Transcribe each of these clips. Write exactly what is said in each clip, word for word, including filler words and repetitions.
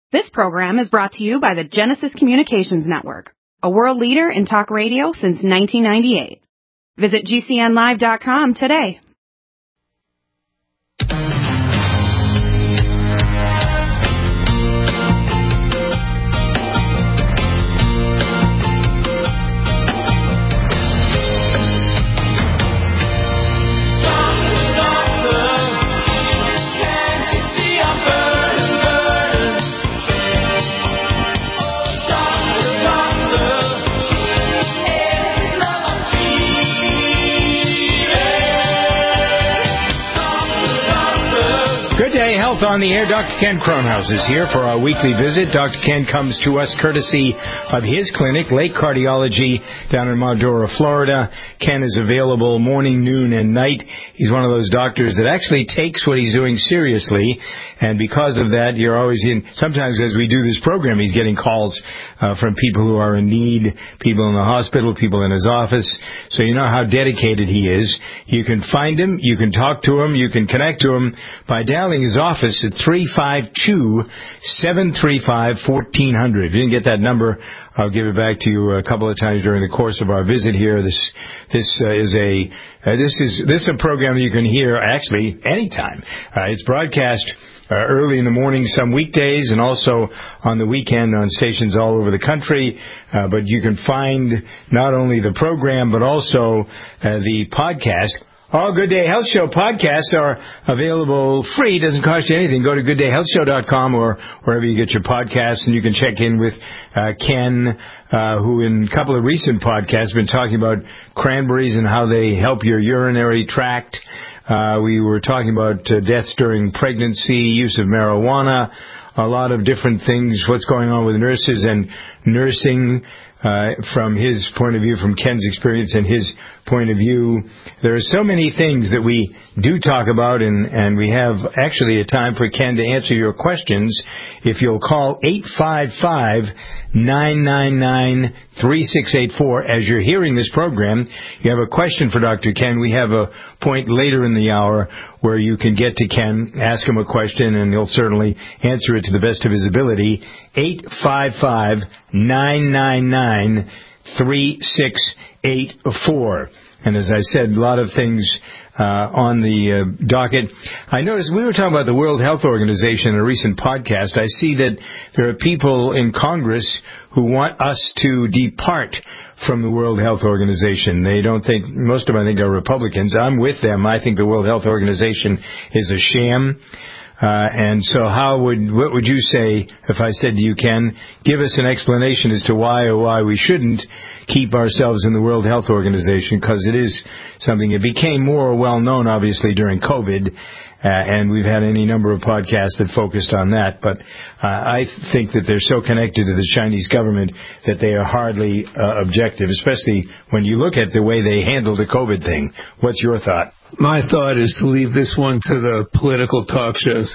This program is brought to you by the Genesis Communications Network, a world leader in talk radio since nineteen ninety-eight. Visit G C N live dot com today. Good day, Health on the Air. Doctor Ken Kronhaus is here for our weekly visit. Doctor Ken comes to us courtesy of his clinic, Lake Cardiology, down in Mildura, Florida. Ken is available morning, noon, and night. He's one of those doctors that actually takes what he's doing seriously, and because of that, you're always in, sometimes as we do this program, he's getting calls uh, from people who are in need, people in the hospital, people in his office, so you know how dedicated he is. You can find him, you can talk to him, you can connect to him by dialing his office at three five two, seven three five, one four zero zero. If you didn't get that number, I'll give it back to you a couple of times during the course of our visit here. This this uh, is a uh, this is this is a program you can hear actually anytime. Uh, it's broadcast uh, early in the morning some weekdays and also on the weekend on stations all over the country. Uh, but you can find not only the program but also uh, the podcast. All Good Day Health Show podcasts are available free. It doesn't cost you anything. Go to good day health show dot com or wherever you get your podcasts, and you can check in with uh, Ken, uh, who in a couple of recent podcasts has been talking about cranberries and how they help your urinary tract. Uh, we were talking about uh, deaths during pregnancy, use of marijuana, a lot of different things, what's going on with nurses and nursing. Uh, from his point of view, from Ken's experience and his point of view. There are so many things that we do talk about, and, and we have actually a time for Ken to answer your questions. If you'll call eight five five, nine nine nine, three six eight four as you're hearing this program, you have a question for Doctor Ken. We have a point later in the hour where you can get to Ken, ask him a question, and he'll certainly answer it to the best of his ability. eight five five, nine nine nine, three six eight four. And as I said, a lot of things uh, on the uh, docket. I noticed we were talking about the World Health Organization in a recent podcast. I see that there are people in Congress who want us to depart from the World Health Organization. They don't think, most of them I think are Republicans. I'm with them. I think the World Health Organization is a sham. Uh, and so how would, what would you say if I said to you, Ken, give us an explanation as to why or why we shouldn't keep ourselves in the World Health Organization, because it is something that became more well known, obviously, during COVID. Uh, and we've had any number of podcasts that focused on that. But uh, I think that they're so connected to the Chinese government that they are hardly uh, objective, especially when you look at the way they handled the COVID thing. What's your thought? My thought is to leave this one to the political talk shows.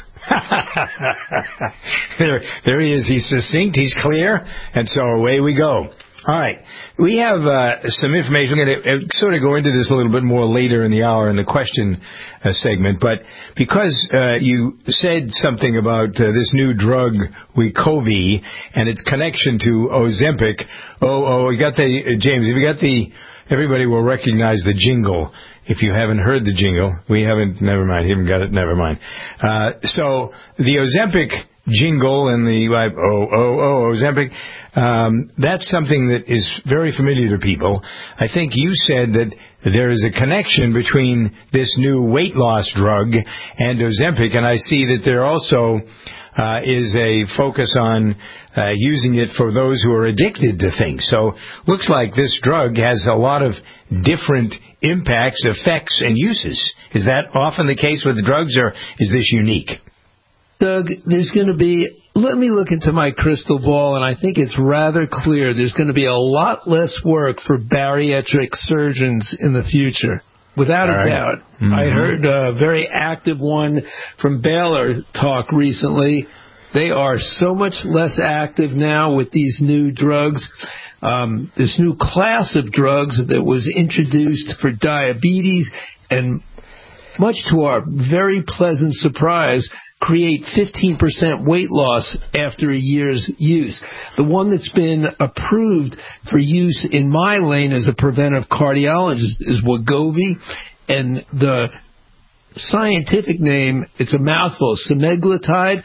there, there he is. He's succinct. He's clear. And so away we go. All right. We have uh, some information. We're going to sort of go into this a little bit more later in the hour in the question uh, segment. But because uh, you said something about uh, this new drug, Wegovy, and its connection to Ozempic. Oh, oh, we got the, uh, James, have you got the, everybody will recognize the jingle. If you haven't heard the jingle, we haven't, never mind, haven't got it, never mind. Uh, so the Ozempic jingle and the, uh, oh, oh, oh, Ozempic, um, that's something that is very familiar to people. I think you said that there is a connection between this new weight loss drug and Ozempic, and I see that there also uh, is a focus on uh, using it for those who are addicted to things. So looks like this drug has a lot of different impacts, effects, and uses. Is that often the case with drugs, or is this unique? Doug, there's going to be, let me look into my crystal ball, and I think it's rather clear there's going to be a lot less work for bariatric surgeons in the future. Without All a right. doubt. Mm-hmm. I heard a very active one from Baylor talk recently. They are so much less active now with these new drugs. Um, this new class of drugs that was introduced for diabetes, and much to our very pleasant surprise, create fifteen percent weight loss after a year's use. The one that's been approved for use in my lane as a preventive cardiologist is Wegovy, and the scientific name, it's a mouthful, semaglutide.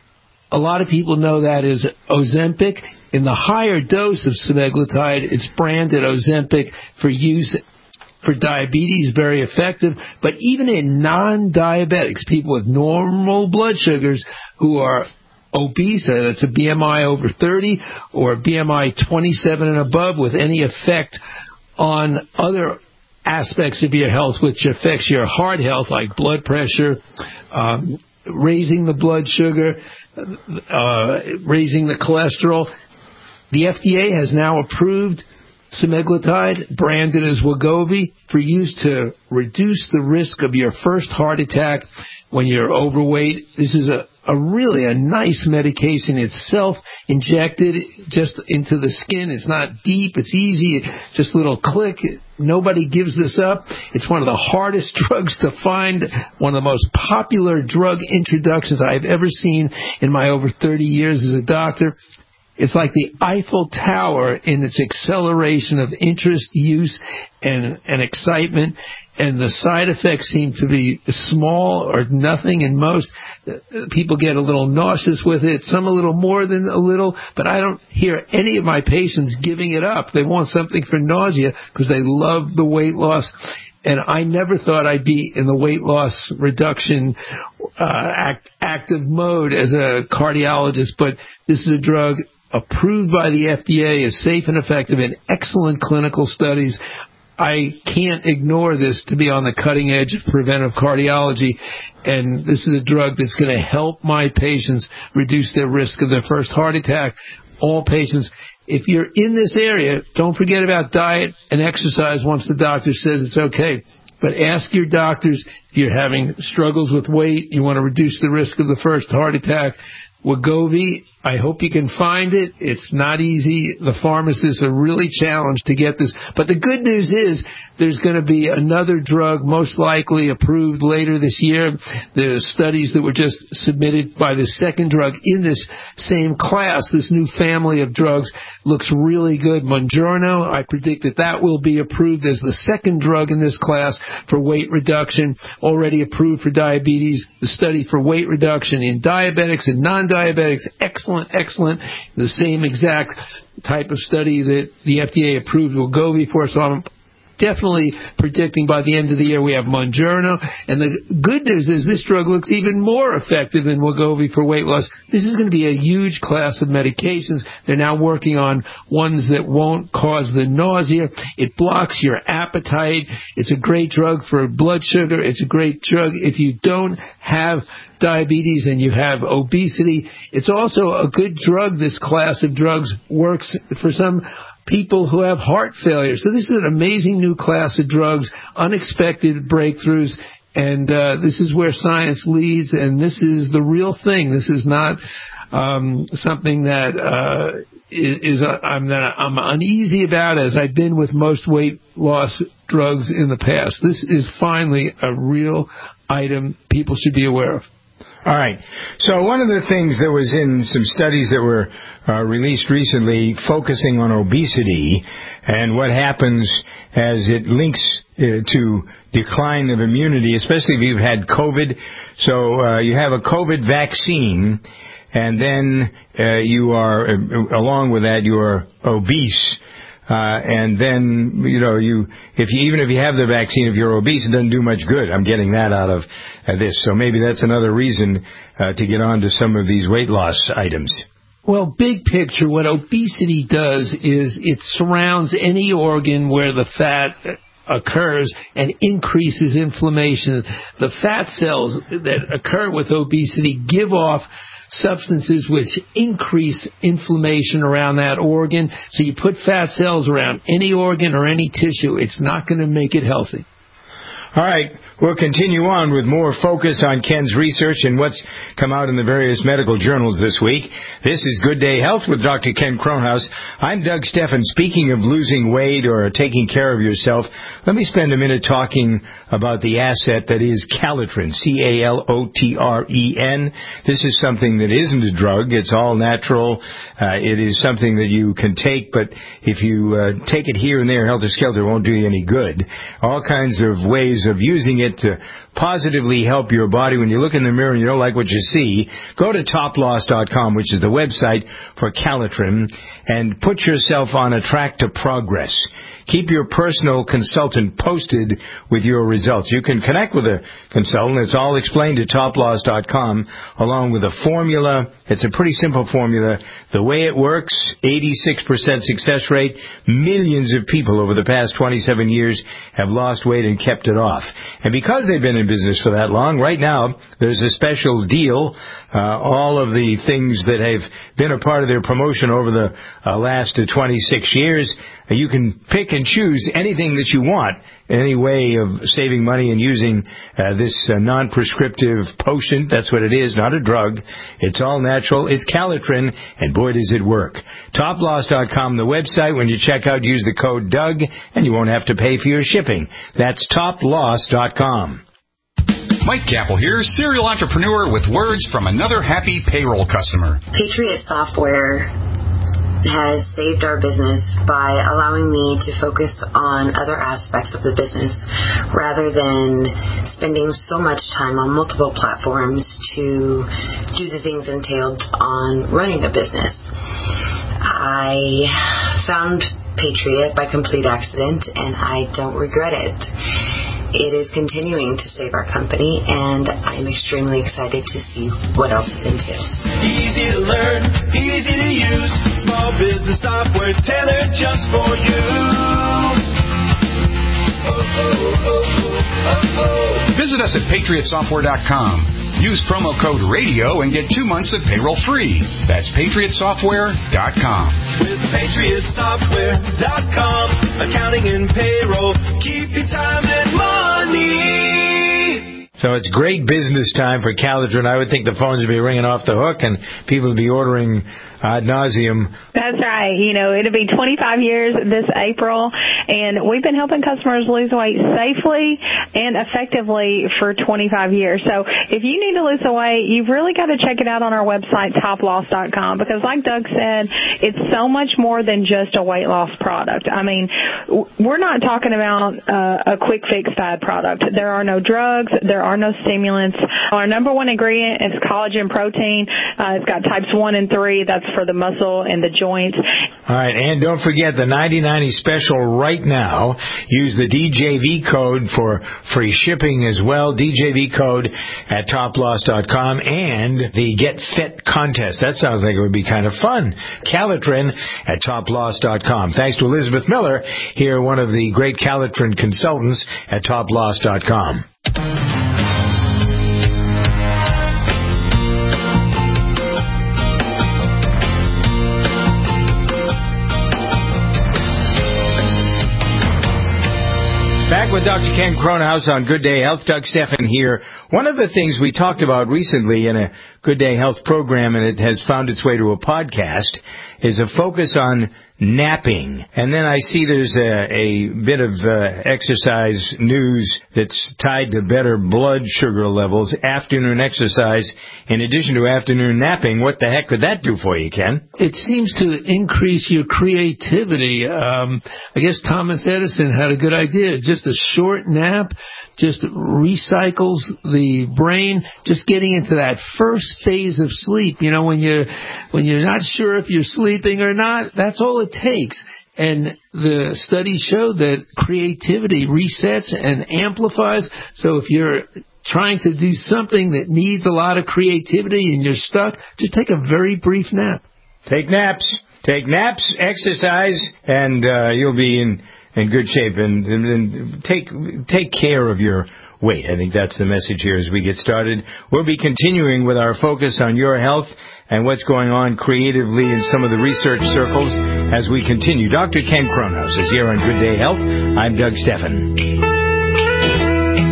A lot of people know that as Ozempic. In the higher dose of semaglutide, it's branded Ozempic for use for diabetes, very effective. But even in non-diabetics, people with normal blood sugars who are obese, that's a B M I over thirty or a B M I twenty-seven and above with any effect on other aspects of your health, which affects your heart health, like blood pressure, um, raising the blood sugar, uh, raising the cholesterol. The F D A has now approved semaglutide, branded as Wegovy, for use to reduce the risk of your first heart attack when you're overweight. This is a, a really a nice medication. It's self-injected just into the skin. It's not deep. It's easy. Just a little click. Nobody gives this up. It's one of the hardest drugs to find, one of the most popular drug introductions I've ever seen in my over thirty years as a doctor. It's like the Eiffel Tower in its acceleration of interest, use, and, and excitement, and the side effects seem to be small or nothing, and most people get a little nauseous with it, some a little more than a little, but I don't hear any of my patients giving it up. They want something for nausea because they love the weight loss. And I never thought I'd be in the weight loss reduction uh, act, active mode as a cardiologist, but this is a drug approved by the F D A, is safe and effective in excellent clinical studies. I can't ignore this to be on the cutting edge of preventive cardiology, and this is a drug that's going to help my patients reduce their risk of their first heart attack. All patients, if you're in this area, don't forget about diet and exercise once the doctor says it's okay. But ask your doctors if you're having struggles with weight, you want to reduce the risk of the first heart attack. Wegovy, I hope you can find it. It's not easy. The pharmacists are really challenged to get this. But the good news is there's going to be another drug most likely approved later this year. The studies that were just submitted by the second drug in this same class, this new family of drugs, looks really good. Mounjaro, I predict that that will be approved as the second drug in this class for weight reduction, already approved for diabetes. The study for weight reduction in diabetics and non-diabetics, excellent, excellent. The same exact type of study that the F D A approved Wegovy for. So I'm definitely predicting by the end of the year we have Mounjaro. And the good news is this drug looks even more effective than Wegovy for weight loss. This is going to be a huge class of medications. They're now working on ones that won't cause the nausea. It blocks your appetite. It's a great drug for blood sugar. It's a great drug if you don't have diabetes and you have obesity. It's also a good drug. This class of drugs works for some people who have heart failure. So this is an amazing new class of drugs, unexpected breakthroughs, and uh, this is where science leads, and this is the real thing. This is not um, something that uh, is, is uh, I'm, that I'm uneasy about, as I've been with most weight loss drugs in the past. This is finally a real item people should be aware of. All right. So one of the things that was in some studies that were uh, released recently focusing on obesity and what happens as it links uh, to decline of immunity, especially if you've had COVID. So uh, you have a COVID vaccine, and then uh, you are, uh, along with that, you are obese. Uh, and then, you know, you, if you, even if you have the vaccine, if you're obese, it doesn't do much good. I'm getting that out of uh, this. So maybe that's another reason uh, to get on to some of these weight loss items. Well, big picture, what obesity does is it surrounds any organ where the fat occurs and increases inflammation. The fat cells that occur with obesity give off substances which increase inflammation around that organ. So you put fat cells around any organ or any tissue, it's not going to make it healthy. All right, we'll continue on with more focus on Ken's research and what's come out in the various medical journals this week. This is Good Day Health with Doctor Ken Kronhaus. I'm Doug Steffen. Speaking of losing weight or taking care of yourself, let me spend a minute talking about the asset that is Calitrin, C A L O T R E N. This is something that isn't a drug. It's all natural. Uh, it is something that you can take, but if you uh, take it here and there, helter-skelter, it won't do you any good. All kinds of ways of using it to positively help your body. When you look in the mirror and you don't like what you see, go to top loss dot com, which is the website for Calitrin, and put yourself on a track to progress. Keep your personal consultant posted with your results. You can connect with a consultant. It's all explained at top loss dot com, along with a formula. It's a pretty simple formula. The way it works, eighty-six percent success rate. Millions of people over the past twenty-seven years have lost weight and kept it off. And because they've been in business for that long, right now there's a special deal. Uh, all of the things that have been a part of their promotion over the uh, last uh, twenty-six years, uh, you can pick and choose anything that you want, any way of saving money and using uh, this uh, non-prescriptive potion. That's what it is, not a drug. It's all natural. It's Calitrin, and boy, does it work. top loss dot com, the website. When you check out, use the code Doug, and you won't have to pay for your shipping. That's top loss dot com. Mike Capel here, serial entrepreneur with words from another happy payroll customer. Patriot Software has saved our business by allowing me to focus on other aspects of the business rather than spending so much time on multiple platforms to do the things entailed on running the business. I found Patriot by complete accident, and I don't regret it. It is continuing to save our company, and I'm extremely excited to see what else it entails. Easy to learn, easy to use, small business software tailored just for you. Oh, oh, oh, oh, oh. Visit us at patriot software dot com. Use promo code RADIO and get two months of payroll free. That's patriot software dot com. With patriot software dot com, accounting and payroll, keep your time and money. So it's great business time for Calitrin. I would think the phones would be ringing off the hook and people would be ordering ad nauseum. That's right. You know, it'll be twenty-five years this April, and we've been helping customers lose weight safely and effectively for twenty-five years. So if you need to lose the weight, you've really got to check it out on our website, top loss dot com, because like Doug said, it's so much more than just a weight loss product. I mean, we're not talking about uh, a quick fix fad product. There are no drugs. There are no stimulants. Our number one ingredient is collagen protein. Uh, it's got types one and three. That's for the muscle and the joints. All right, and don't forget the ninety ninety special right now. Use the D J V code for free shipping as well. D J V code at top loss dot com, and the Get Fit contest. That sounds like it would be kind of fun. Calitrin at top loss dot com. Thanks to Elizabeth Miller, here, one of the great Calitrin consultants at top loss dot com. Back with Doctor Ken Kronhaus on Good Day Health. Doug Steffen here. One of the things we talked about recently in a Good Day Health program, and it has found its way to a podcast, is a focus on napping. And then I see there's a, a bit of uh, exercise news that's tied to better blood sugar levels, afternoon exercise, in addition to afternoon napping. What the heck could that do for you, Ken? It seems to increase your creativity. Um, I guess Thomas Edison had a good idea. Just a short nap just recycles the brain, just getting into that first phase of sleep. You know, when you're, when you're not sure if you're sleeping or not, that's all it takes. And the studies show that creativity resets and amplifies. So if you're trying to do something that needs a lot of creativity and you're stuck, just take a very brief nap. Take naps. Take naps, exercise, and uh, you'll be in in good shape, and, and, and take take care of your weight. I think that's the message here as we get started. We'll be continuing with our focus on your health and what's going on creatively in some of the research circles as we continue. Doctor Ken Kronhaus is here on Good Day Health. I'm Doug Steffen.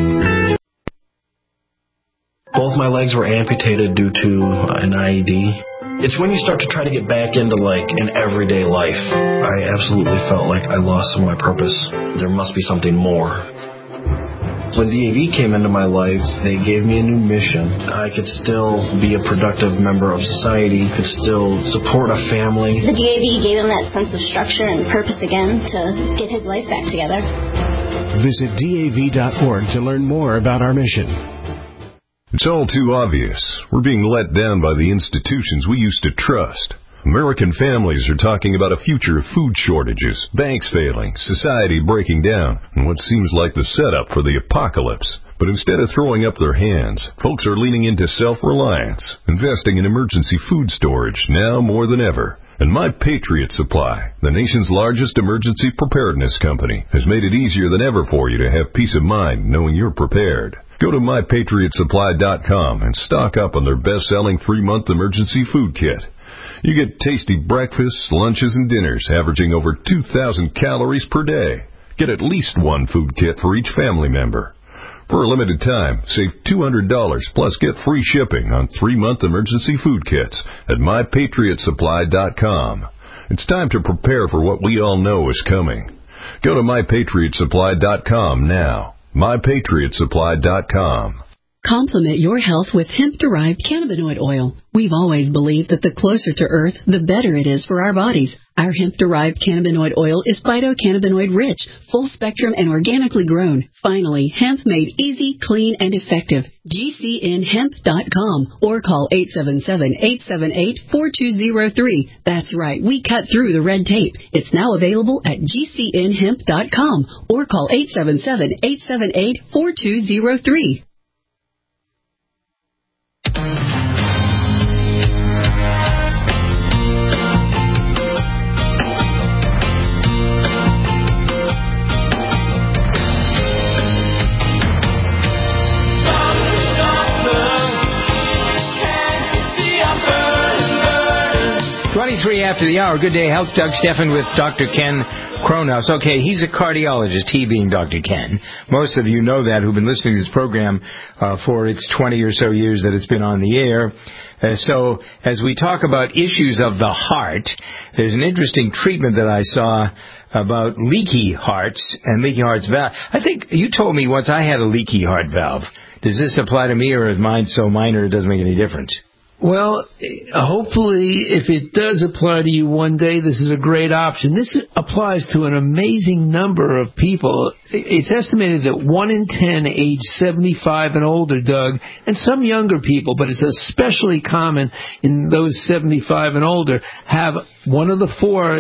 Both my legs were amputated due to an I E D. It's when you start to try to get back into, like, an everyday life. I absolutely felt like I lost some of my purpose. There must be something more. When D A V came into my life, they gave me a new mission. I could still be a productive member of society, could still support a family. The D A V gave him that sense of structure and purpose again to get his life back together. Visit D A V dot org to learn more about our mission. It's all too obvious. We're being let down by the institutions we used to trust. American families are talking about a future of food shortages, banks failing, society breaking down, and what seems like the setup for the apocalypse. But instead of throwing up their hands, folks are leaning into self-reliance, investing in emergency food storage now more than ever. And My Patriot Supply, the nation's largest emergency preparedness company, has made it easier than ever for you to have peace of mind knowing you're prepared. Go to my patriot supply dot com and stock up on their best-selling three-month emergency food kit. You get tasty breakfasts, lunches, and dinners averaging over two thousand calories per day. Get at least one food kit for each family member. For a limited time, save two hundred dollars plus get free shipping on three-month emergency food kits at my patriot supply dot com. It's time to prepare for what we all know is coming. Go to my patriot supply dot com now. my patriot supply dot com. Complement your health with hemp-derived cannabinoid oil. We've always believed that the closer to Earth, the better it is for our bodies. Our hemp-derived cannabinoid oil is phytocannabinoid rich, full-spectrum, and organically grown. Finally, hemp made easy, clean, and effective. G C N hemp dot com or call eight seven seven, eight seven eight, four two zero three. That's right, we cut through the red tape. It's now available at G C N hemp dot com or call eight seven seven, eight seven eight, four two zero three. twenty-three after the hour. Good day, Health. Doug Stephan with Doctor Ken Kronhaus. Okay, he's a cardiologist, he being Doctor Ken. Most of you know that who've been listening to this program uh, for its twenty or so years that it's been on the air. Uh, so as we talk about issues of the heart, there's an interesting treatment that I saw about leaky hearts and leaky hearts valve. I think you told me once I had a leaky heart valve. Does this apply to me, or is mine so minor it doesn't make any difference? Well, hopefully, if it does apply to you one day, this is a great option. This applies to an amazing number of people. It's estimated that one in ten age seventy-five and older, Doug, and some younger people, but it's especially common in those seventy-five and older, have one of the four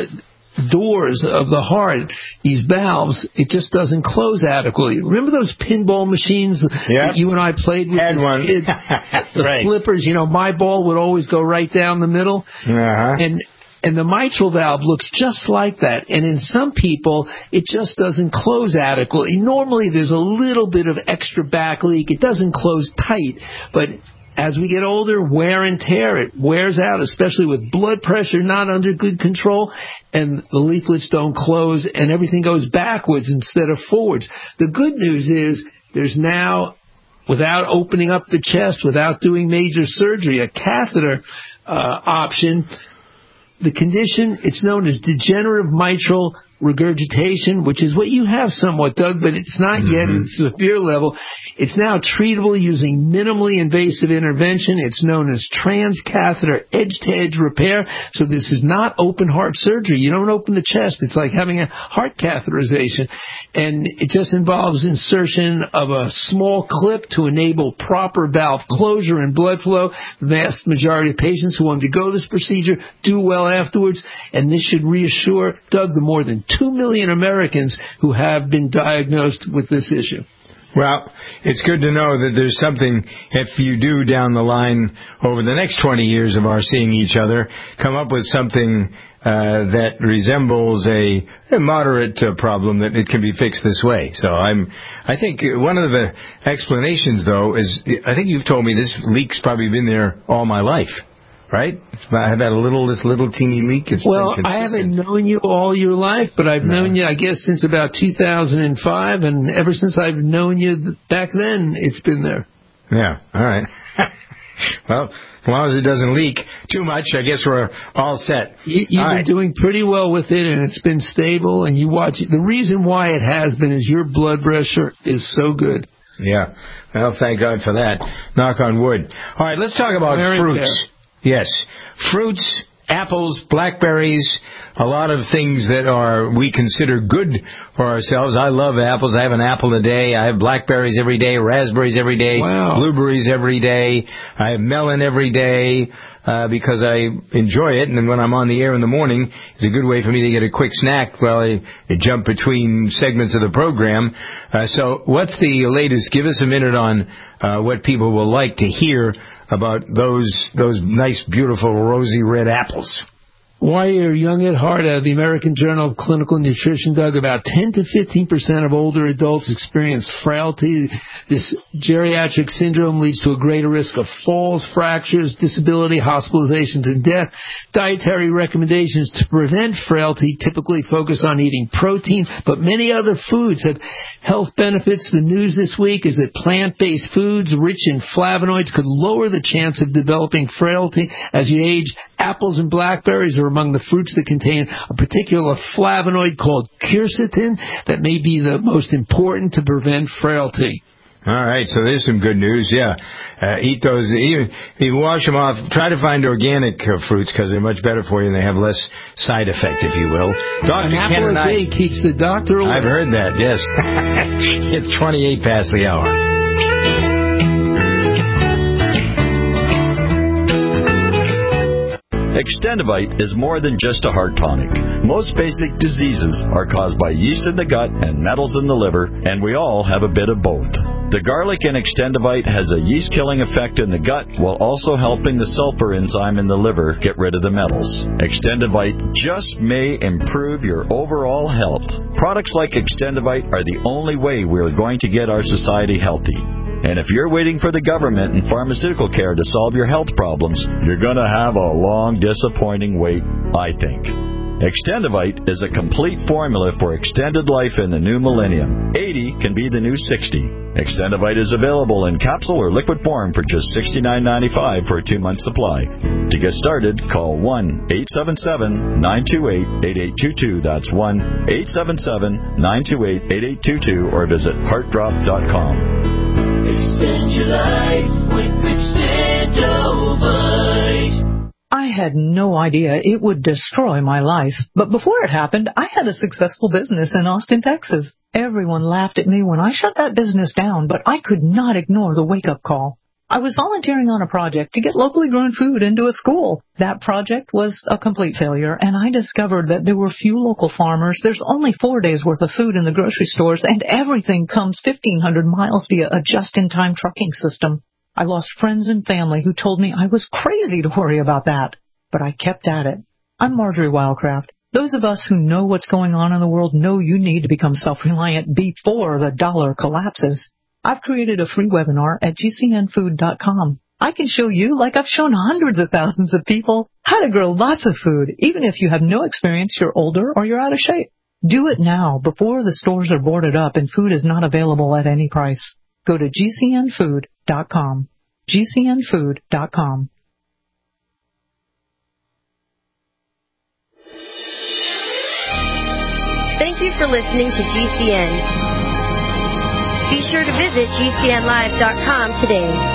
doors of the heart, these valves, it just doesn't close adequately. Remember those pinball machines yep. that you and I played with Had as one. kids? The right. flippers, you know, my ball would always go right down the middle. Uh-huh. And and the mitral valve looks just like that. And in some people, it just doesn't close adequately. Normally, there's a little bit of extra back leak. It doesn't close tight. But as we get older, wear and tear, it wears out, especially with blood pressure not under good control, and the leaflets don't close, and everything goes backwards instead of forwards. The good news is there's now, without opening up the chest, without doing major surgery, a catheter uh, option. The condition, it's known as degenerative mitral regurgitation, which is what you have somewhat, Doug, but it's not mm-hmm. yet at a severe level. It's now treatable using minimally invasive intervention. It's known as transcatheter edge-to-edge repair. So this is not open heart surgery. You don't open the chest. It's like having a heart catheterization. And it just involves insertion of a small clip to enable proper valve closure and blood flow. The vast majority of patients who undergo this procedure do well afterwards. And this should reassure, Doug, the more than two million Americans who have been diagnosed with this issue. Well, it's good to know that there's something, if you do down the line over the next twenty years of our seeing each other, come up with something uh, that resembles a, a moderate uh, problem, that it can be fixed this way. So I'm, I think one of the explanations, though, is I think you've told me this leak's probably been there all my life. Right? It's, I've had a little, this little teeny leak. It's well, I haven't known you all your life, but I've no. known you, I guess, since about two thousand five, and ever since I've known you back then, it's been there. Yeah, all right. Well, as long as it doesn't leak too much, I guess we're all set. You, you've all been right. doing pretty well with it, and it's been stable, and you watch it. The reason why it has been is your blood pressure is so good. Yeah. Well, thank God for that. Knock on wood. All right, let's talk about Very fruits. Fair. Yes. Fruits, apples, blackberries, a lot of things that are we consider good for ourselves. I love apples. I have an apple a day. I have blackberries every day, raspberries every day, wow. blueberries every day. I have melon every day uh, because I enjoy it. And then when I'm on the air in the morning, it's a good way for me to get a quick snack while I, I jump between segments of the program. Uh, so what's the latest? Give us a minute on uh, what people will like to hear about those those nice, beautiful, rosy red apples. Why you're young at heart out of the American Journal of Clinical Nutrition, Doug, about ten to fifteen percent of older adults experience frailty. This geriatric syndrome leads to a greater risk of falls, fractures, disability, hospitalizations, and death. Dietary recommendations to prevent frailty typically focus on eating protein, but many other foods have health benefits. The news this week is that plant-based foods rich in flavonoids could lower the chance of developing frailty as you age. Apples and blackberries are among the fruits that contain a particular flavonoid called quercetin that may be the most important to prevent frailty. All right, so there's some good news. Yeah, uh, eat those. Even if you wash them off, try to find organic uh, fruits because they're much better for you and they have less side effect, if you will. Doctor An Ken apple and a I, day keeps the doctor away. I've heard that. Yes, it's twenty-eight past the hour. Extendivite is more than just a heart tonic. Most basic diseases are caused by yeast in the gut and metals in the liver, and we all have a bit of both. The garlic in Extendivite has a yeast-killing effect in the gut while also helping the sulfur enzyme in the liver get rid of the metals. Extendivite just may improve your overall health. Products like Extendivite are the only way we are going to get our society healthy. And if you're waiting for the government and pharmaceutical care to solve your health problems, you're going to have a long, disappointing wait, I think. Extendivite is a complete formula for extended life in the new millennium. eighty can be the new sixty. Extendivite is available in capsule or liquid form for just sixty-nine ninety-five for a two-month supply. To get started, call one eight seven seven, nine two eight, eight eight two two. That's one eight seven seven, nine two eight, eight eight two two or visit heart drop dot com. Extend your life with Extendivite. I had no idea it would destroy my life. But before it happened, I had a successful business in Austin, Texas. Everyone laughed at me when I shut that business down, but I could not ignore the wake-up call. I was volunteering on a project to get locally grown food into a school. That project was a complete failure, and I discovered that there were few local farmers. There's only four days' worth of food in the grocery stores, and everything comes fifteen hundred miles via a just-in-time trucking system. I lost friends and family who told me I was crazy to worry about that, but I kept at it. I'm Marjorie Wildcraft. Those of us who know what's going on in the world know you need to become self-reliant before the dollar collapses. I've created a free webinar at G C N food dot com. I can show you, like I've shown hundreds of thousands of people, how to grow lots of food, even if you have no experience, you're older, or you're out of shape. Do it now, before the stores are boarded up and food is not available at any price. Go to G C N food dot com. G C N food dot com. Thank you for listening to G C N. Be sure to visit G C N live dot com today.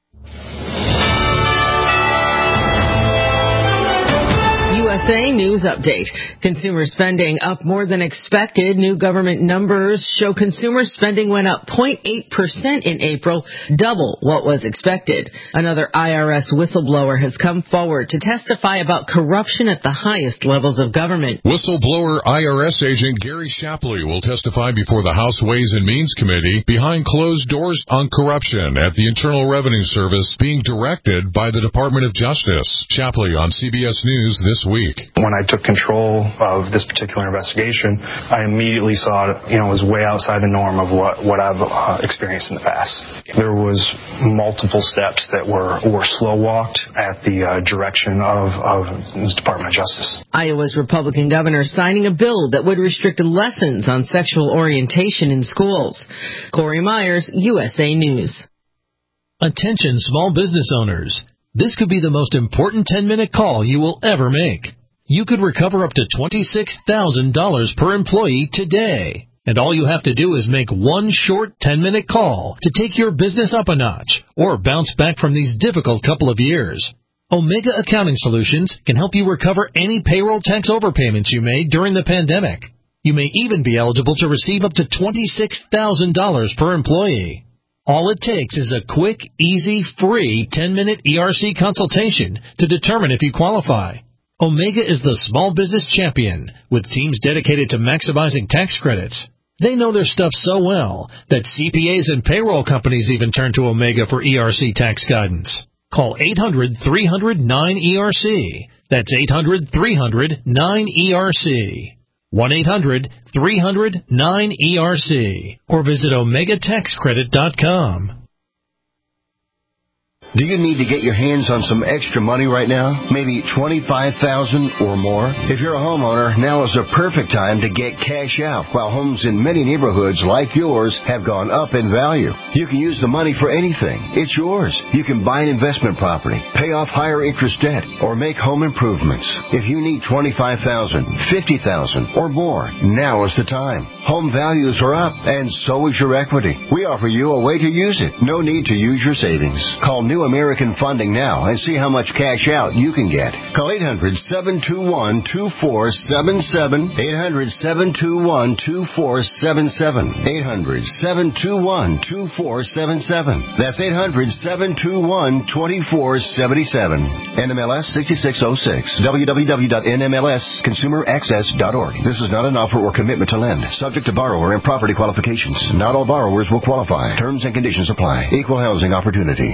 U S A News Update. Consumer spending up more than expected. New government numbers show consumer spending went up zero point eight percent in April, double what was expected. Another I R S whistleblower has come forward to testify about corruption at the highest levels of government. Whistleblower I R S agent Gary Shapley will testify before the House Ways and Means Committee behind closed doors on corruption at the Internal Revenue Service being directed by the Department of Justice. Shapley on C B S News this week. When I took control of this particular investigation, I immediately saw it, you know, was way outside the norm of what, what I've uh, experienced in the past. There was multiple steps that were, were slow walked at the uh, direction of, of the Department of Justice. Iowa's Republican governor signing a bill that would restrict lessons on sexual orientation in schools. Corey Myers, U S A News. Attention small business owners. This could be the most important ten-minute call you will ever make. You could recover up to twenty-six thousand dollars per employee today. And all you have to do is make one short ten-minute call to take your business up a notch or bounce back from these difficult couple of years. Omega Accounting Solutions can help you recover any payroll tax overpayments you made during the pandemic. You may even be eligible to receive up to twenty-six thousand dollars per employee. All it takes is a quick, easy, free ten-minute E R C consultation to determine if you qualify. Omega is the small business champion with teams dedicated to maximizing tax credits. They know their stuff so well that C P As and payroll companies even turn to Omega for E R C tax guidance. Call eight hundred, three hundred, nine E R C. That's eight hundred, three hundred, nine E R C. one eight hundred, three hundred, nine E R C. Or visit omega tax credit dot com. Do you need to get your hands on some extra money right now? Maybe twenty-five thousand dollars or more? If you're a homeowner, now is the perfect time to get cash out while homes in many neighborhoods like yours have gone up in value. You can use the money for anything. It's yours. You can buy an investment property, pay off higher interest debt, or make home improvements. If you need twenty-five thousand dollars, fifty thousand dollars, or more, now is the time. Home values are up, and so is your equity. We offer you a way to use it. No need to use your savings. Call New American Funding now and see how much cash out you can get. Call eight hundred, seven two one, two four seven seven, eight hundred, seven two one, two four seven seven, eight hundred, seven two one, two four seven seven. That's eight hundred, seven two one, two four seven seven. N M L S sixty-six oh six. w w w dot n m l s consumer access dot org. This is not an offer or commitment to lend. Subject to borrower and property qualifications. Not all borrowers will qualify. Terms and conditions apply. Equal housing opportunity.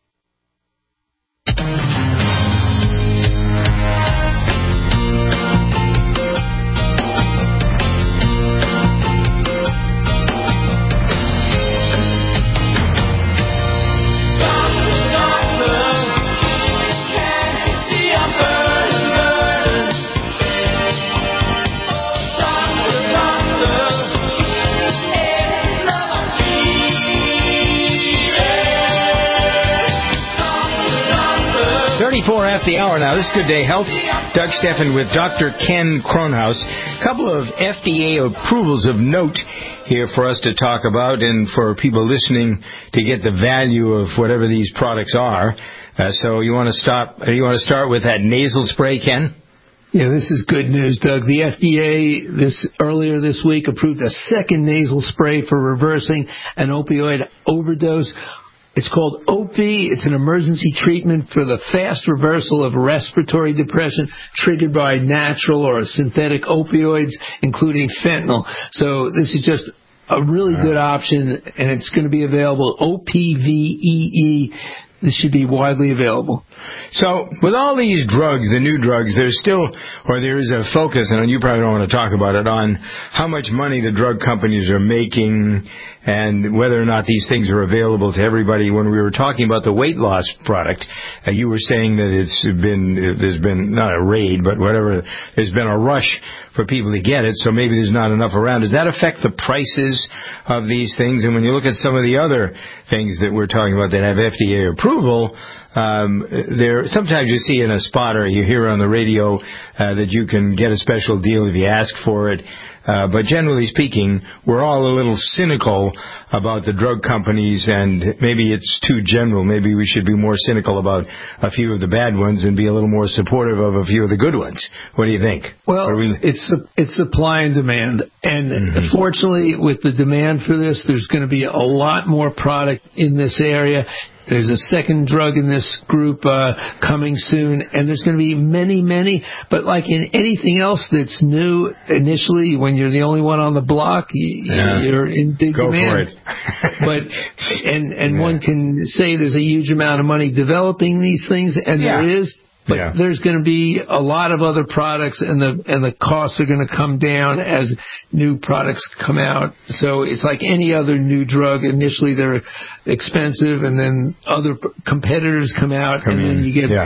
thirty-four after the hour now. This is Good Day Health. Doug Steffen with Doctor Ken Kronhaus. A couple of F D A approvals of note here for us to talk about and for people listening to get the value of whatever these products are. Uh, so you want to stop? You want to start with that nasal spray, Ken? Yeah, this is good news, Doug. The F D A this earlier this week approved a second nasal spray for reversing an opioid overdose. It's called O P. It's an emergency treatment for the fast reversal of respiratory depression triggered by natural or synthetic opioids, including fentanyl. So this is just a really good option, and it's going to be available, O P V E E. This should be widely available. So with all these drugs, the new drugs, there's still, or there is a focus, and you probably don't want to talk about it, on how much money the drug companies are making and whether or not these things are available to everybody. When we were talking about the weight loss product, uh, you were saying that it's been, there's been, not a raid, but whatever, there's been a rush for people to get it, so maybe there's not enough around. Does that affect the prices of these things? And when you look at some of the other things that we're talking about that have F D A approval, Um, there, sometimes you see in a spot or you hear on the radio uh, that you can get a special deal if you ask for it. Uh, but generally speaking, we're all a little cynical about the drug companies, and maybe it's too general. Maybe we should be more cynical about a few of the bad ones and be a little more supportive of a few of the good ones. What do you think? Well, we... it's it's supply and demand. And mm-hmm. fortunately, with the demand for this, there's going to be a lot more product in this area. There's a second drug in this group uh, coming soon, and there's going to be many, many. But like in anything else that's new, initially, when you're the only one on the block, you, yeah. you're in big Go demand. For it. but and and yeah. one can say there's a huge amount of money developing these things, and yeah. there is. But yeah. there's going to be a lot of other products, and the and the costs are going to come down as new products come out. So it's like any other new drug. Initially, they're expensive, and then other competitors come out, come and in. then you get. Yeah.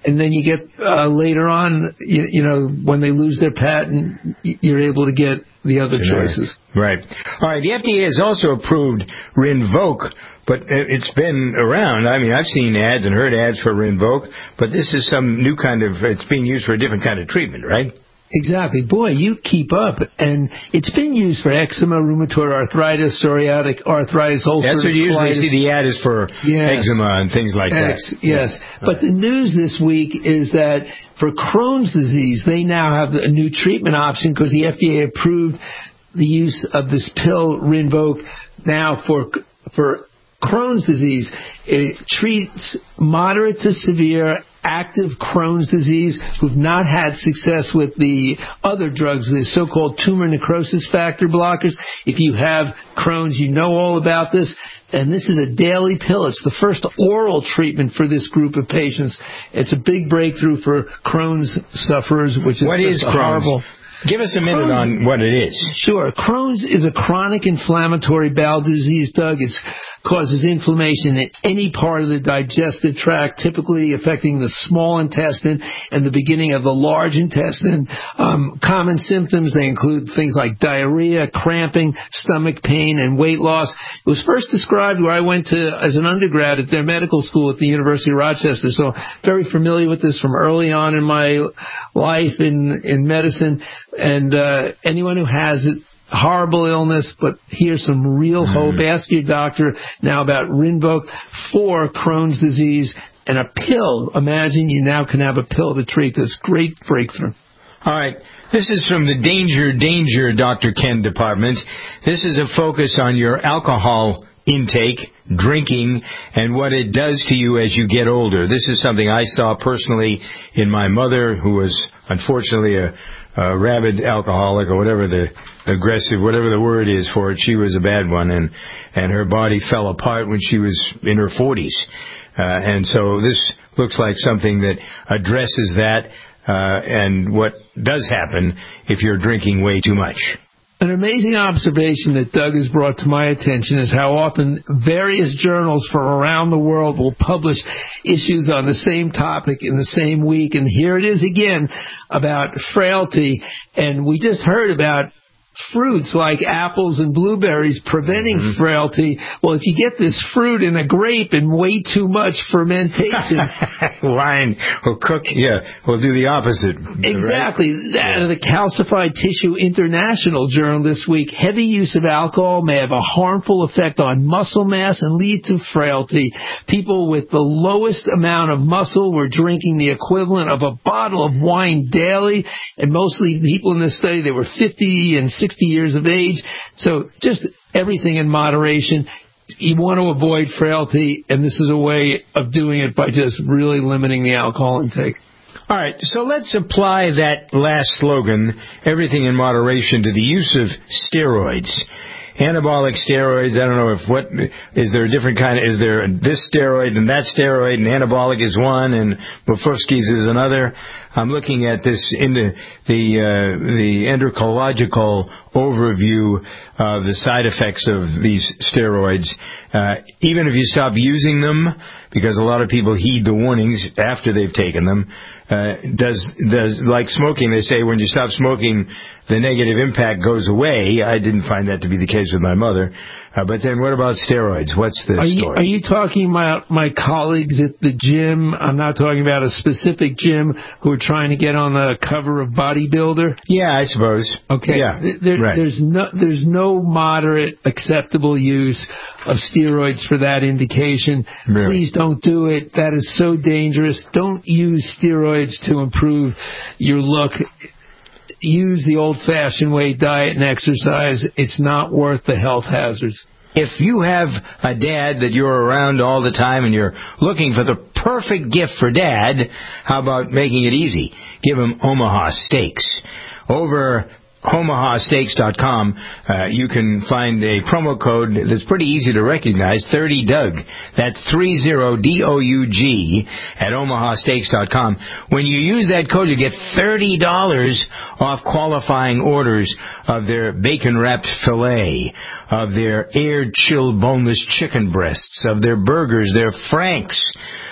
and then you get uh, later on, you, you know, when they lose their patent, you're able to get the other choices. Right. All right. The F D A has also approved Rinvoq, but it's been around. I mean, I've seen ads and heard ads for Rinvoq, but this is some new kind of, it's being used for a different kind of treatment, right? Exactly. Boy, you keep up. And it's been used for eczema, rheumatoid arthritis, psoriatic arthritis, ulcerative That's what you usually see the ad is for, yes. eczema and things like Ex- that. Yes. Yeah. But the news this week is that for Crohn's disease, they now have a new treatment option because the F D A approved the use of this pill, Rinvoq, now for for Crohn's disease. It treats moderate to severe active Crohn's disease who've not had success with the other drugs, the so-called tumor necrosis factor blockers. If you have Crohn's, you know all about this. And this is a daily pill. It's the first oral treatment for this group of patients. It's a big breakthrough for Crohn's sufferers, which is what just is a Crohn's? horrible... Give us a minute Crohn's, on what it is. Sure. Crohn's is a chronic inflammatory bowel disease, Doug. It causes inflammation in any part of the digestive tract, typically affecting the small intestine and the beginning of the large intestine. Um, common symptoms, they include things like diarrhea, cramping, stomach pain, and weight loss. It was first described where I went to as an undergrad at their medical school at the University of Rochester, so very familiar with this from early on in my life in, in medicine. And uh, anyone who has it, horrible illness, but here's some real hope. Mm. Ask your doctor now about Rinvoq for Crohn's disease and a pill. Imagine you now can have a pill to treat this. Great breakthrough. All right. This is from the Danger, Danger Doctor Ken department. This is a focus on your alcohol intake, drinking, and what it does to you as you get older. This is something I saw personally in my mother, who was unfortunately a Uh, rabid alcoholic, or whatever the aggressive, whatever the word is for it. She was a bad one, and and her body fell apart when she was in her forties. Uh, and so this looks like something that addresses that uh, and what does happen if you're drinking way too much. An amazing observation that Doug has brought to my attention is how often various journals from around the world will publish issues on the same topic in the same week. And here it is again about frailty. And we just heard about fruits like apples and blueberries preventing mm-hmm. frailty. Well, if you get this fruit in a grape and way too much fermentation, wine will cook, yeah, will do the opposite. Exactly. Right? Out of the Calcified Tissue International Journal this week, heavy use of alcohol may have a harmful effect on muscle mass and lead to frailty. People with the lowest amount of muscle were drinking the equivalent of a bottle of wine daily, and mostly people in this study, they were fifty and sixty years of age. So just everything in moderation. You want to avoid frailty, and this is a way of doing it by just really limiting the alcohol intake. All right, so let's apply that last slogan, everything in moderation, to the use of steroids. Anabolic steroids, I don't know if what, is there a different kind of, is there this steroid and that steroid, and anabolic is one and Bufovsky's is another? I'm looking at this in the, the, uh, the endocrinological overview of the side effects of these steroids. Uh, even if you stop using them, because a lot of people heed the warnings after they've taken them, uh, does, does, like smoking, they say when you stop smoking, the negative impact goes away. I didn't find that to be the case with my mother. Uh, but then what about steroids? What's the are you, story? Are you talking about my colleagues at the gym? I'm not talking about a specific gym who are trying to get on the cover of Bodybuilder? Yeah, I suppose. Okay. Yeah, there, right. There's no there's no moderate acceptable use of steroids for that indication. Really? Please don't do it. That is so dangerous. Don't use steroids to improve your look. Use the old-fashioned way, diet and exercise. It's not worth the health hazards. If you have a dad that you're around all the time and you're looking for the perfect gift for dad, how about making it easy? Give him Omaha Steaks. Over Omaha Steaks dot com, uh, you can find a promo code that's pretty easy to recognize, thirty Doug. That's thirty D O U G at Omaha Steaks dot com. When you use that code, you get thirty dollars off qualifying orders of their bacon-wrapped filet, of their air-chilled boneless chicken breasts, of their burgers, their franks,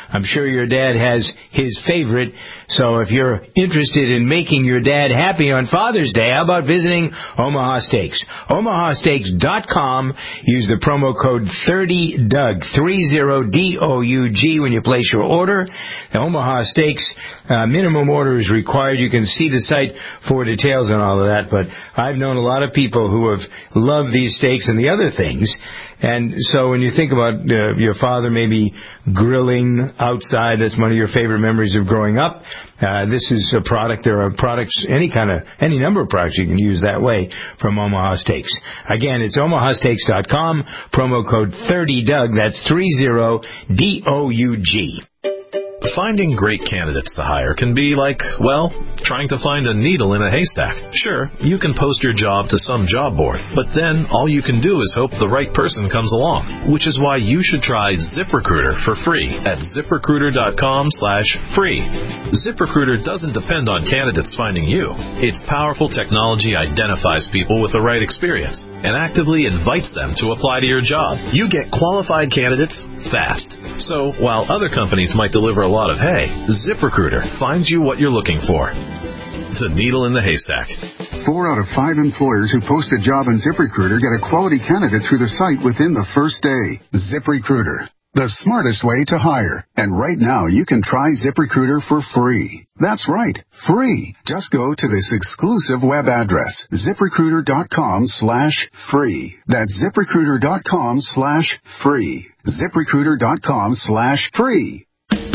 I'm sure your dad has his favorite. So if you're interested in making your dad happy on Father's Day, how about visiting Omaha Steaks? omaha steaks dot com. Use the promo code thirty Doug, thirty D O U G, when you place your order. The Omaha Steaks uh, minimum order is required. You can see the site for details on all of that. But I've known a lot of people who have loved these steaks and the other things. And so when you think about uh, your father maybe grilling outside, that's one of your favorite memories of growing up. Uh, this is a product. There are products, any kind of, any number of products you can use that way from Omaha Steaks. Again, it's omaha steaks dot com, promo code thirty Doug. That's thirty D O U G. Finding great candidates to hire can be like, well, trying to find a needle in a haystack. Sure, you can post your job to some job board, but then all you can do is hope the right person comes along, which is why you should try ZipRecruiter for free at ziprecruiter dot com slash free. ZipRecruiter doesn't depend on candidates finding you. Its powerful technology identifies people with the right experience and actively invites them to apply to your job. You get qualified candidates fast. So while other companies might deliver a lot of hay, ZipRecruiter finds you what you're looking for. The needle in the haystack. Four out of five employers who post a job in ZipRecruiter get a quality candidate through the site within the first day. ZipRecruiter, the smartest way to hire. And right now, you can try ZipRecruiter for free. That's right, free. Just go to this exclusive web address, ziprecruiter dot com slash free. That's ziprecruiter dot com slash free. ziprecruiter dot com slash free.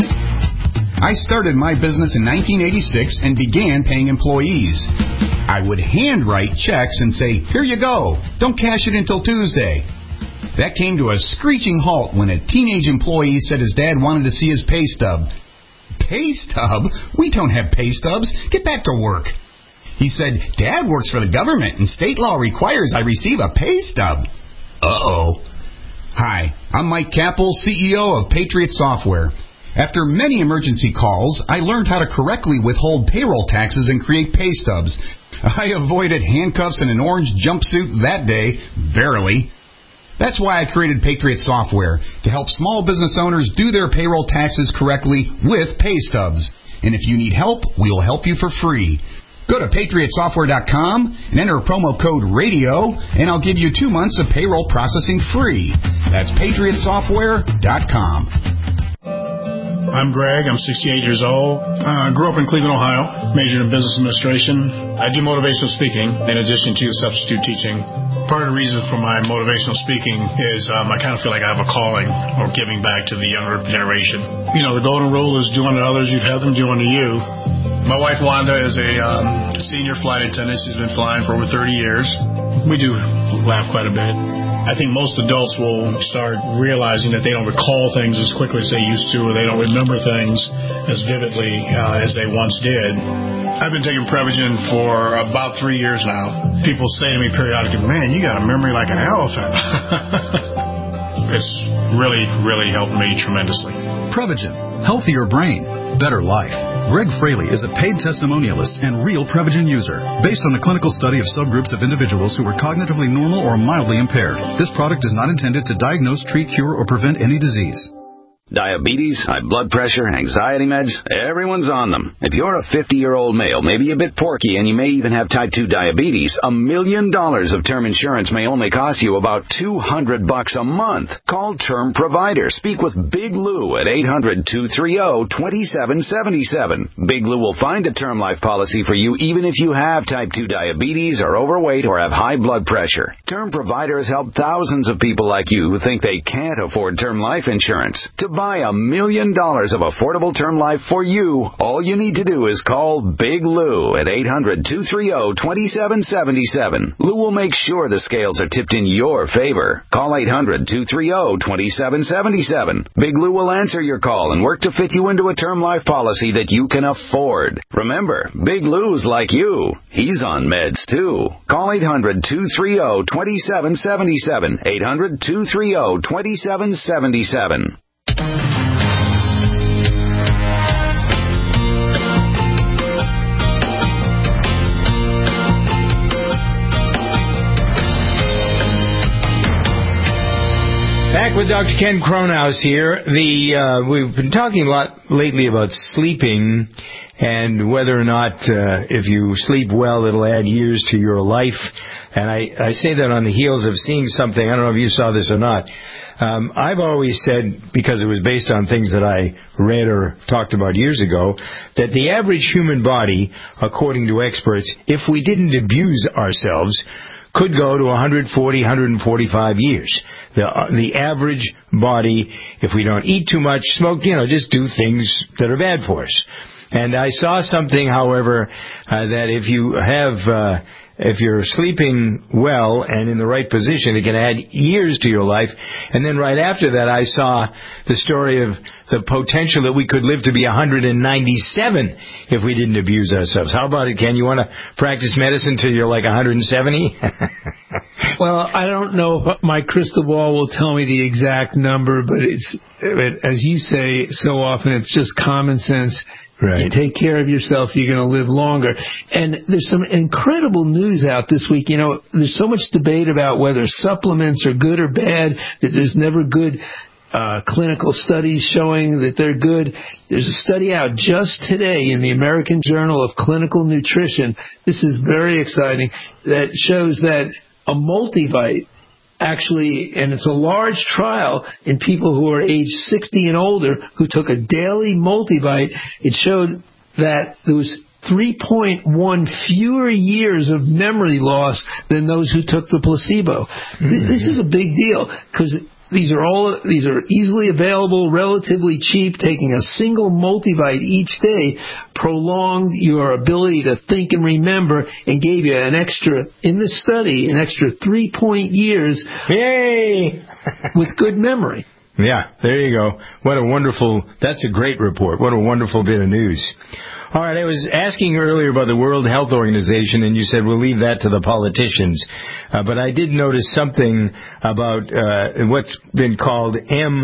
I started my business in nineteen eighty-six and began paying employees. I would handwrite checks and say, here you go, don't cash it until Tuesday. That came to a screeching halt when a teenage employee said his dad wanted to see his pay stub. Pay stub? We don't have pay stubs. Get back to work. He said, Dad works for the government and state law requires I receive a pay stub. Uh-oh. Hi, I'm Mike Capel, C E O of Patriot Software. After many emergency calls, I learned how to correctly withhold payroll taxes and create pay stubs. I avoided handcuffs and an orange jumpsuit that day, barely. That's why I created Patriot Software, to help small business owners do their payroll taxes correctly with pay stubs. And if you need help, we will help you for free. Go to patriot software dot com and enter promo code RADIO, and I'll give you two months of payroll processing free. That's patriot software dot com. I'm Greg. I'm sixty-eight years old. I uh, grew up in Cleveland, Ohio. Majored in business administration. I do motivational speaking in addition to substitute teaching. Part of the reason for my motivational speaking is um, I kind of feel like I have a calling or giving back to the younger generation. You know, the golden rule is do unto others, you'd have them do unto you. My wife Wanda is a um, senior flight attendant. She's been flying for over thirty years. We do laugh quite a bit. I think most adults will start realizing that they don't recall things as quickly as they used to, or they don't remember things as vividly uh, as they once did. I've been taking Prevagen for about three years now. People say to me periodically, man, you got a memory like an elephant. It's really, really helped me tremendously. Prevagen, healthier brain, better life. Greg Fraley is a paid testimonialist and real Prevagen user, based on a clinical study of subgroups of individuals who were cognitively normal or mildly impaired. This product is not intended to diagnose, treat, cure, or prevent any disease. Diabetes, high blood pressure, anxiety meds, everyone's on them. If you're a fifty-year-old male, maybe a bit porky, and you may even have type two diabetes, a million dollars of term insurance may only cost you about two hundred bucks a month. Call Term Provider. Speak with Big Lou at eight hundred, two three zero, two seven seven seven. Big Lou will find a term life policy for you even if you have type two diabetes, are overweight, or have high blood pressure. Term Provider has helped thousands of people like you who think they can't afford term life insurance. To buy a million dollars of affordable term life for you, all you need to do is call Big Lou at eight hundred, two three zero, two seven seven seven. Lou will make sure the scales are tipped in your favor. Call eight hundred, two three zero, two seven seven seven. Big Lou will answer your call and work to fit you into a term life policy that you can afford. Remember, Big Lou's like you. He's on meds too. Call eight hundred, two three zero, two seven seven seven. eight hundred, two three zero, two seven seven seven. Back back with Doctor Ken Cronhaus here. The uh, we've been talking a lot lately about sleeping and whether or not uh, if you sleep well, it'll add years to your life. And I, I say that on the heels of seeing something. I don't know if you saw this or not. Um, I've always said, because it was based on things that I read or talked about years ago, that the average human body, according to experts, if we didn't abuse ourselves, could go to one forty, one forty-five years. The uh, the average body, if we don't eat too much, smoke, you know, just do things that are bad for us. And I saw something, however, uh, that if you have, uh, if you're sleeping well and in the right position, it can add years to your life. And then right after that, I saw the story of the potential that we could live to be one ninety-seven if we didn't abuse ourselves. How about it, Ken? You want to practice medicine till you're like one seventy? Well, I don't know if my crystal ball will tell me the exact number, but it's, as you say so often, it's just common sense. Right. You take care of yourself, you're going to live longer. And there's some incredible news out this week. You know, there's so much debate about whether supplements are good or bad, that there's never good uh, clinical studies showing that they're good. There's a study out just today in the American Journal of Clinical Nutrition. This is very exciting, that shows that a multivite, actually, and it's a large trial in people who are age sixty and older who took a daily multivite. It showed that there was three point one fewer years of memory loss than those who took the placebo. Mm-hmm. This is a big deal because these are all these are easily available, relatively cheap. Taking a single multivite each day prolonged your ability to think and remember, and gave you an extra, in this study, an extra three point years. Yay! With good memory. Yeah, there you go. What a wonderful, that's a great report. What a wonderful bit of news. All right, I was asking earlier about the World Health Organization, and you said we'll leave that to the politicians. Uh, but I did notice something about uh, what's been called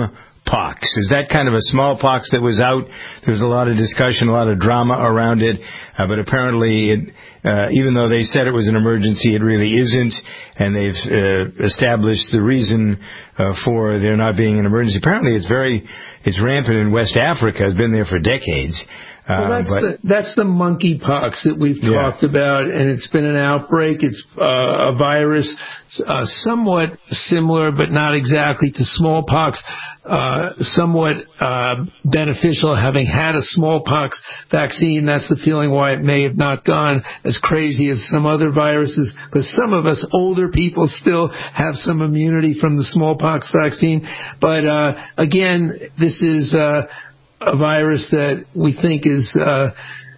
M-Pox. Is that kind of a smallpox that was out? There was a lot of discussion, a lot of drama around it. Uh, but apparently, it, uh, even though they said it was an emergency, it really isn't. And they've uh, established the reason uh, for there not being an emergency. Apparently, it's very, it's rampant in West Africa. It's been there for decades. Well, that's, um, the, that's the monkeypox that we've yeah. talked about, and it's been an outbreak. It's uh, a virus uh, somewhat similar, but not exactly, to smallpox, uh, somewhat uh, beneficial. Having had a smallpox vaccine, that's the feeling why it may have not gone as crazy as some other viruses, but some of us older people still have some immunity from the smallpox vaccine. But uh, again, this is... Uh, a virus that we think is uh,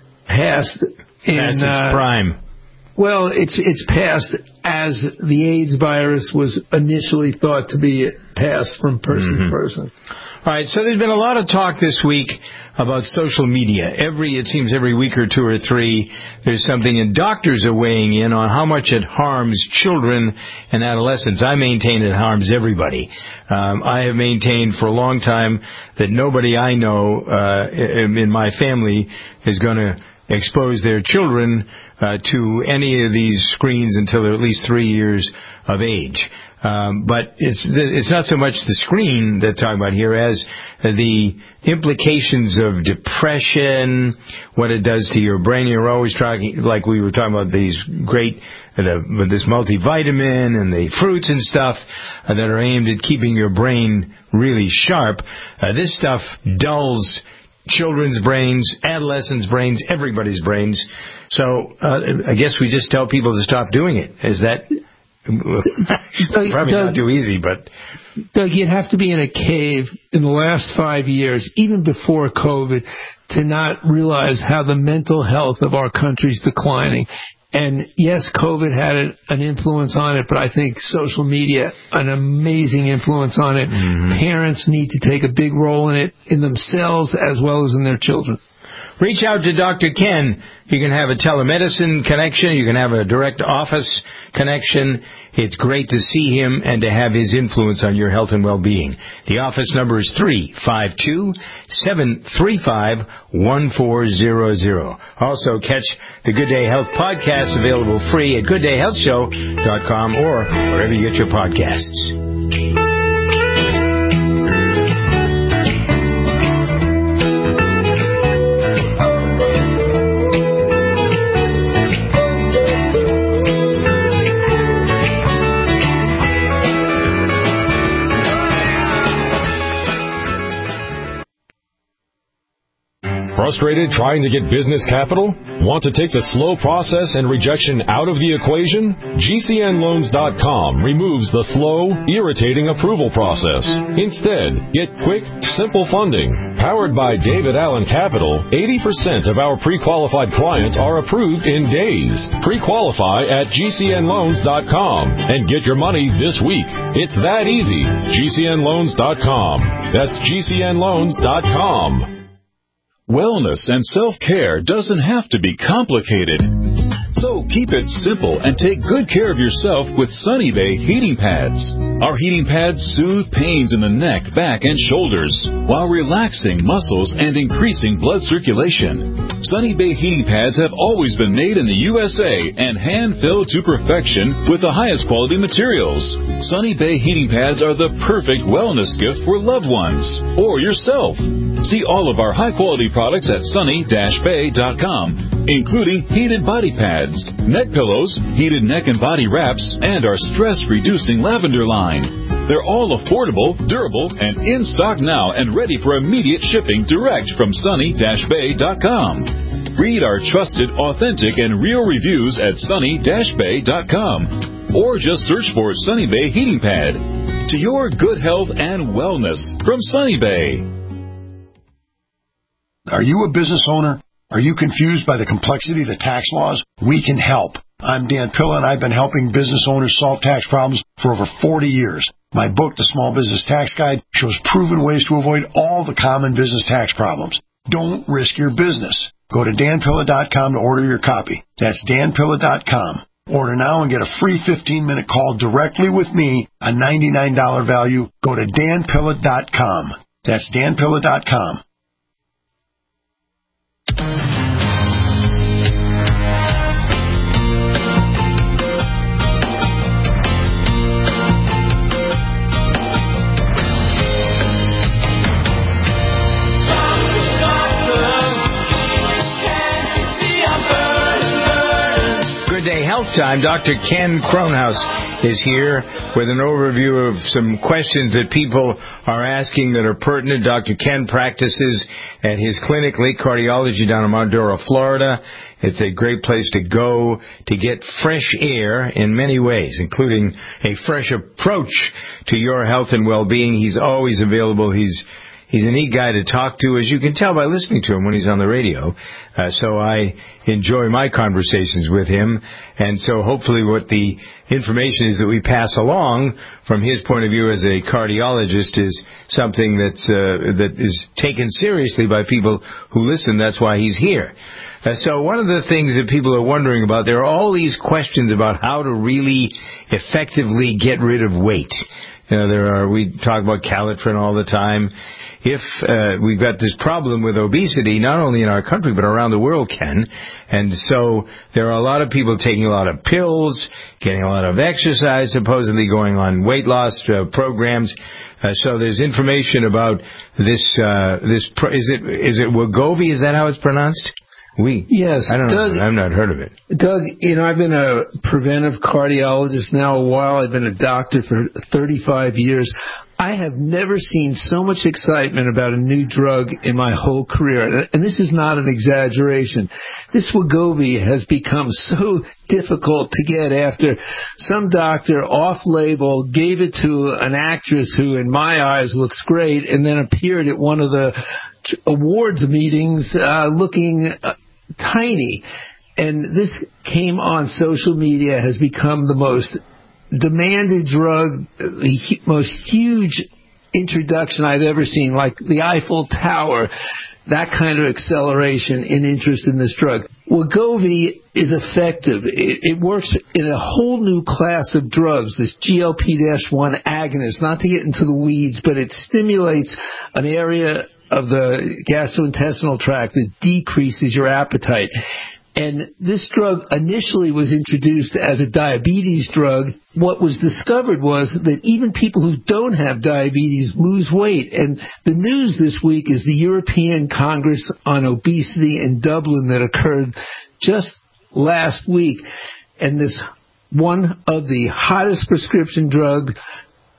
past in past its uh, prime. Well, it's it's past as the AIDS virus was initially thought to be passed from person mm-hmm. to person. All right, so there's been a lot of talk this week about social media. Every, it seems every week or two or three, there's something, and doctors are weighing in on how much it harms children and adolescents. I maintain it harms everybody. Um, I have maintained for a long time that nobody I know uh, in my family is going to expose their children uh, to any of these screens until they're at least three years of age. Um, but it's it's not so much the screen that I'm talking about here as the implications of depression, what it does to your brain. You're always talking, like we were talking about these great, uh, the, this multivitamin and the fruits and stuff uh, that are aimed at keeping your brain really sharp. Uh, this stuff dulls children's brains, adolescents' brains, everybody's brains. So uh, I guess we just tell people to stop doing it. Is that... It's probably Doug, not too easy, but... Doug, you'd have to be in a cave in the last five years, even before COVID, to not realize how the mental health of our country's declining. And yes, COVID had an influence on it, but I think social media, an amazing influence on it. Mm-hmm. Parents need to take a big role in it, in themselves as well as in their children. Reach out to Doctor Ken. You can have a telemedicine connection. You can have a direct office connection. It's great to see him and to have his influence on your health and well-being. The office number is three five two, seven three five, one four zero zero. Also, catch the Good Day Health podcast available free at good day health show dot com or wherever you get your podcasts. Frustrated trying to get business capital? Want to take the slow process and rejection out of the equation? G C N loans dot com removes the slow, irritating approval process. Instead, get quick, simple funding. Powered by David Allen Capital, eighty percent of our pre-qualified clients are approved in days. Pre-qualify at G C N loans dot com and get your money this week. It's that easy. G C N loans dot com. That's G C N loans dot com. Wellness and self-care doesn't have to be complicated. So keep it simple and take good care of yourself with Sunny Bay heating pads. Our heating pads soothe pains in the neck, back, and shoulders while relaxing muscles and increasing blood circulation. Sunny Bay heating pads have always been made in the U S A and hand-filled to perfection with the highest quality materials. Sunny Bay heating pads are the perfect wellness gift for loved ones or yourself. See all of our high-quality products at sunny dash bay dot com, including heated body pads, neck pillows, heated neck and body wraps, and our stress-reducing lavender line. They're all affordable, durable, and in stock now and ready for immediate shipping direct from sunny dash bay dot com. Read our trusted, authentic, and real reviews at sunny dash bay dot com or just search for Sunny Bay Heating Pad. To your good health and wellness from Sunny Bay. Are you a business owner? Are you confused by the complexity of the tax laws? We can help. I'm Dan Pilla, and I've been helping business owners solve tax problems for over forty years. My book, The Small Business Tax Guide, shows proven ways to avoid all the common business tax problems. Don't risk your business. Go to dan pilla dot com to order your copy. That's dan pilla dot com. Order now and get a free fifteen-minute call directly with me, a ninety-nine dollars value. Go to dan pilla dot com. That's dan pilla dot com. Good Day Health Time. Doctor Ken Kronhaus is here with an overview of some questions that people are asking that are pertinent. Doctor Ken practices at his clinic, Lake Cardiology, down in Mount Dora, Florida. It's a great place to go to get fresh air in many ways, including a fresh approach to your health and well-being. He's always available. He's He's a neat guy to talk to, as you can tell by listening to him when he's on the radio. Uh, so I enjoy my conversations with him. And so hopefully what the information is that we pass along from his point of view as a cardiologist is something that's, uh, that is taken seriously by people who listen. That's why he's here. Uh, so one of the things that people are wondering about, there are all these questions about how to really effectively get rid of weight. You know, there are, we talk about Calitrin all the time. If uh, we've got this problem with obesity, not only in our country, but around the world, Ken, and so there are a lot of people taking a lot of pills, getting a lot of exercise, supposedly going on weight loss uh, programs. Uh, so there's information about this, uh, this, pro- is it, is it Wegovy? Is that how it's pronounced? We? Yes. I don't Doug, know. I've not heard of it. Doug, you know, I've been a preventive cardiologist now a while. I've been a doctor for thirty-five years. I have never seen so much excitement about a new drug in my whole career. And this is not an exaggeration. This Wegovy has become so difficult to get after some doctor off-label gave it to an actress who, in my eyes, looks great, and then appeared at one of the awards meetings uh, looking uh, tiny. And this came on social media, has become the most demanded drug, the most huge introduction I've ever seen, like the Eiffel Tower, that kind of acceleration in interest in this drug. Wegovy is effective. It, it works in a whole new class of drugs, this G L P one agonist, not to get into the weeds, but it stimulates an area of the gastrointestinal tract that decreases your appetite. And this drug initially was introduced as a diabetes drug. What was discovered was that even people who don't have diabetes lose weight. And the news this week is the European Congress on Obesity in Dublin that occurred just last week. And this one of the hottest prescription drugs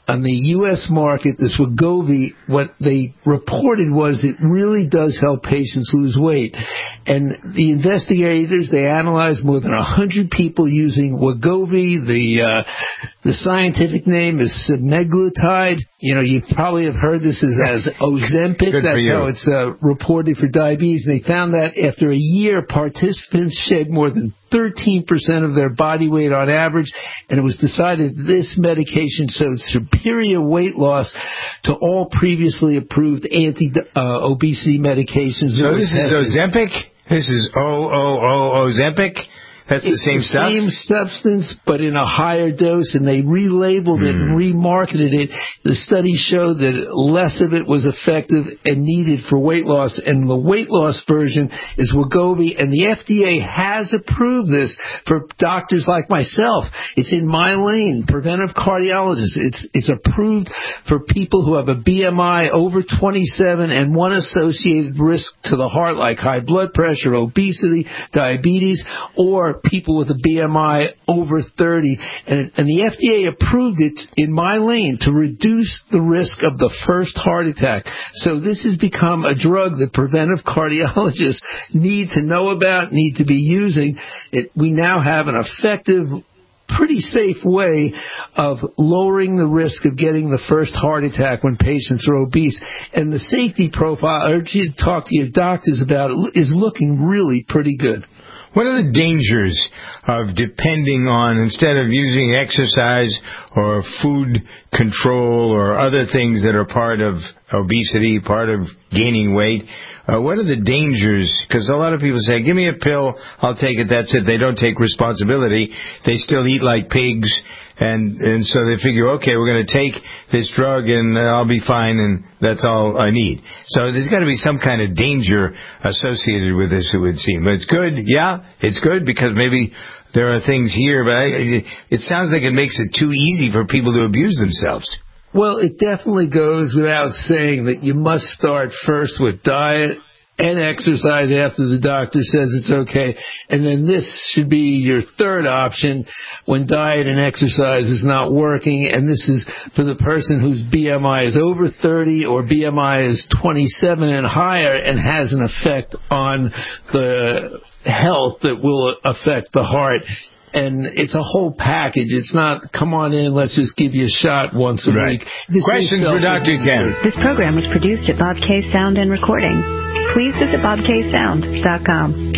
on the U S market, this Wegovy, what they reported was it really does help patients lose weight. And the investigators, they analyzed more than one hundred people using Wegovy. The uh, the scientific name is semaglutide. You know, you probably have heard this as, as Ozempic. That's how it's uh, reported for diabetes. And they found that after a year, participants shed more than thirteen percent of their body weight on average, and it was decided this medication showed superior weight loss to all previously approved anti-obesity uh, medications. So this is Ozempic? This is O O O Ozempic? That's the it's same the stuff? Same substance, but in a higher dose, and they relabeled it and remarketed it. The study showed that less of it was effective and needed for weight loss, and the weight loss version is Wegovy, and the F D A has approved this for doctors like myself. It's in my lane, preventive cardiologist. It's it's approved for people who have a B M I over twenty-seven and one associated risk to the heart, like high blood pressure, obesity, diabetes, or people with a B M I over thirty, and, and the F D A approved it in my lane to reduce the risk of the first heart attack. So this has become a drug that preventive cardiologists need to know about, need to be using. It, we now have an effective, pretty safe way of lowering the risk of getting the first heart attack when patients are obese. And the safety profile, I urge you to talk to your doctors about it, is looking really pretty good. What are the dangers of depending on, instead of using exercise or food control or other things that are part of obesity, part of gaining weight, uh, what are the dangers? Because a lot of people say, give me a pill, I'll take it, that's it. They don't take responsibility. They still eat like pigs, and, and so they figure, okay, we're going to take this drug and uh, I'll be fine, and that's all I need. So there's got to be some kind of danger associated with this, it would seem. But it's good, yeah, it's good, because maybe there are things here, but I, it sounds like it makes it too easy for people to abuse themselves. Well, it definitely goes without saying that you must start first with diet and exercise after the doctor says it's okay. And then this should be your third option when diet and exercise is not working. And this is for the person whose B M I is over thirty or B M I is twenty-seven and higher and has an effect on the health that will affect the heart. And it's a whole package. It's not, come on in, let's just give you a shot once a right. week. This Questions for Doctor Ken. This program was produced at Bob K Sound and Recording. Please visit bob k sound dot com.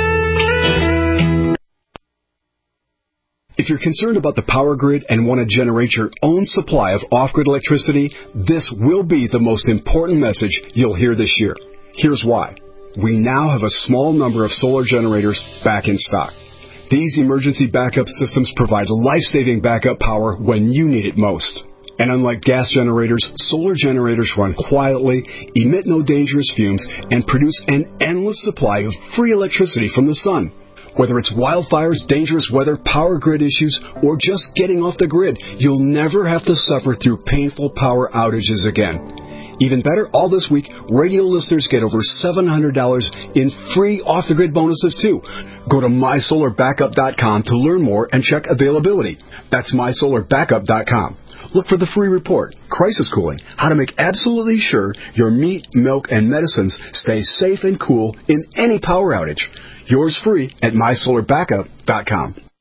If you're concerned about the power grid and want to generate your own supply of off-grid electricity, this will be the most important message you'll hear this year. Here's why. We now have a small number of solar generators back in stock. These emergency backup systems provide life-saving backup power when you need it most. And unlike gas generators, solar generators run quietly, emit no dangerous fumes, and produce an endless supply of free electricity from the sun. Whether it's wildfires, dangerous weather, power grid issues, or just getting off the grid, you'll never have to suffer through painful power outages again. Even better, all this week, radio listeners get over seven hundred dollars in free off-the-grid bonuses, too. Go to my solar backup dot com to learn more and check availability. That's my solar backup dot com. Look for the free report, Crisis Cooling, how to make absolutely sure your meat, milk, and medicines stay safe and cool in any power outage. Yours free at my solar backup dot com.